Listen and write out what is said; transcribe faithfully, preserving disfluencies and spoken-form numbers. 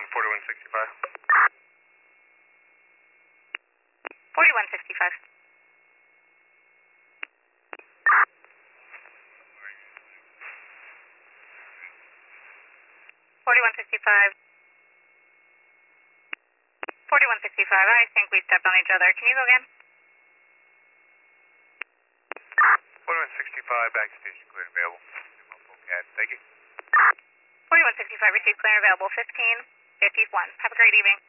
forty-one sixty-five. forty-one sixty-five. forty-one sixty-five. forty-one sixty-five, I think we stepped on each other. Can you go again? forty-one sixty-five, back station, clear and available. Thank you. forty-one sixty-five, received clear and available, fifteen fifty-one. Have a great evening.